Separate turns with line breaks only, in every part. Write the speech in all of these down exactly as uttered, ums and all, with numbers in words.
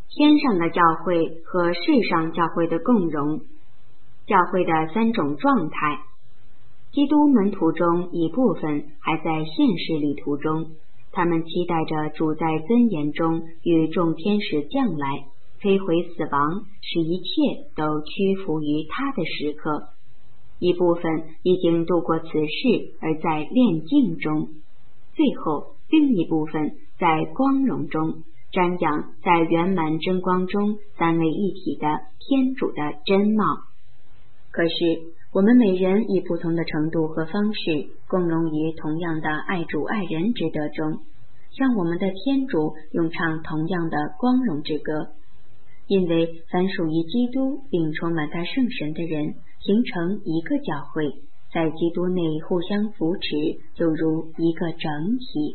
天上的教会和世上教会的共融。教会的三种状态。基督门徒中一部分还在现世旅途中，他们期待着主在尊严中与众天使降来，摧毁死亡，使一切都屈服于他的时刻。一部分已经度过此世而在炼净中，最后另一部分在光荣中瞻仰在圆满真光中三位一体的天主的真貌。可是我们每人以不同的程度和方式共融于同样的爱主爱人之德中，向我们的天主咏唱同样的光荣之歌。因为凡属于基督并充满他圣神的人形成一个教会，在基督内互相扶持，就如一个整体。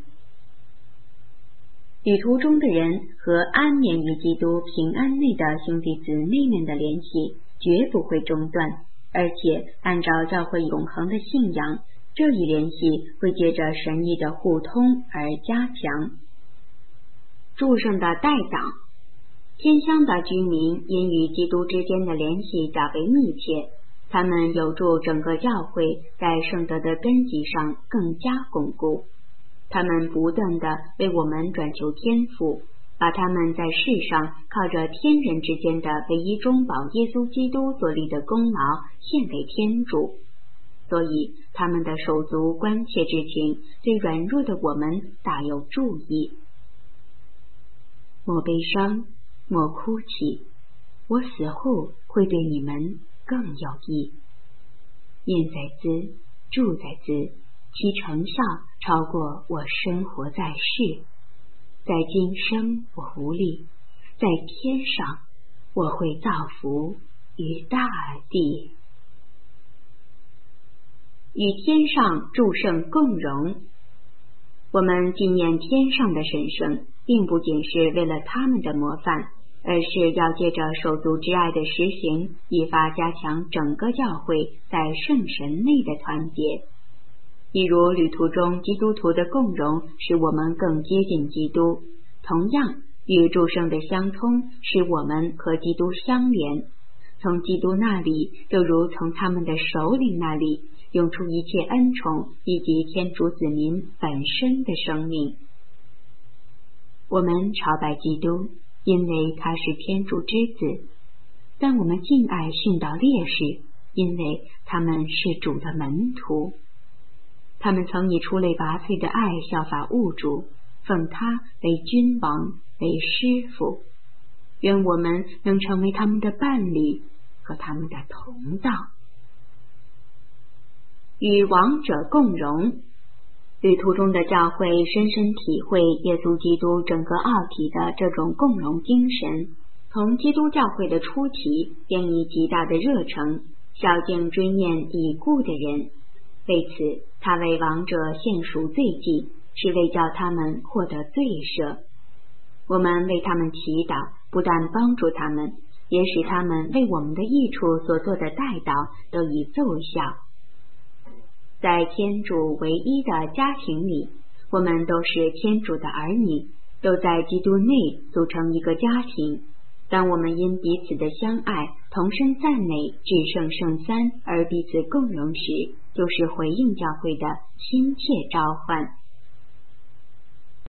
旅途中的人和安眠于基督平安内的兄弟姊妹们的联系绝不会中断，而且按照教会永恒的信仰，这一联系会借着神意的互通而加强。祝圣的代祷。天乡的居民因与基督之间的联系较为密切，他们有助整个教会在圣德的根基上更加巩固。他们不断地为我们转求天父，把他们在世上靠着天人之间的唯一中保耶稣基督所立的功劳献给天主，所以他们的手足关切之情对软弱的我们大有助益。莫悲伤，莫哭泣，我死后会对你们更有益。念在兹，住在兹，其成效超过我生活在世。在今生我无力，在天上我会造福于大地。与天上诸圣共荣。我们纪念天上的神圣，并不仅是为了他们的模范，而是要借着手足之爱的实行，以发加强整个教会在圣神内的团结。一如旅途中基督徒的共融使我们更接近基督，同样与诸圣的相通使我们和基督相连，从基督那里就如从他们的首领那里涌出一切恩宠以及天主子民本身的生命。我们朝拜基督，因为他是天主之子，但我们敬爱殉道烈士，因为他们是主的门徒。他们曾以出类拔萃的爱效法物主，奉他为君王，为师傅。愿我们能成为他们的伴侣和他们的同道。与王者共荣。旅途中的教会深深体会耶稣基督整个奥体的这种共荣精神，从基督教会的初期便以极大的热诚孝敬追念已故的人，为此他为亡者献赎罪祭，是为叫他们获得罪赦。我们为他们祈祷，不但帮助他们，也使他们为我们的益处所做的代祷得以奏效。在天主唯一的家庭里，我们都是天主的儿女，都在基督内组成一个家庭。当我们因彼此的相爱，同声赞美至圣圣三而彼此共荣时，就是回应教会的亲切召唤。